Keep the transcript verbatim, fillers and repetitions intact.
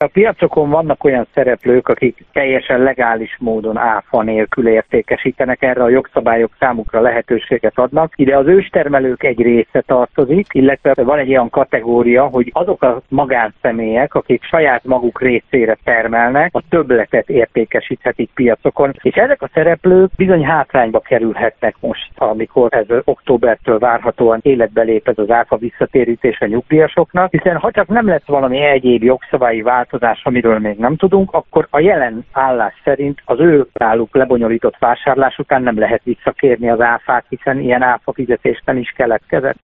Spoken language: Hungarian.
A piacokon vannak olyan szereplők, akik teljesen legális módon áfa nélkül értékesítenek, erre a jogszabályok számukra lehetőséget adnak. Ide az őstermelők egy része tartozik, illetve van egy olyan kategória, hogy azok a magánszemélyek, akik saját maguk részére termelnek, a többletet értékesíthetik piacokon, és ezek a szereplők bizony hátrányba kerülhetnek most, amikor ez októbertől várhatóan életbe lép ez az áfa visszatérítés a nyugdíjasoknak, hiszen ha csak nem lesz valami egyéb jogszabályi változás, amiről még nem tudunk, akkor a jelen állás szerint az ő ráluk lebonyolított vásárlás után nem lehet visszakérni az áfát, hiszen ilyen áfa fizetés nem is keletkezett.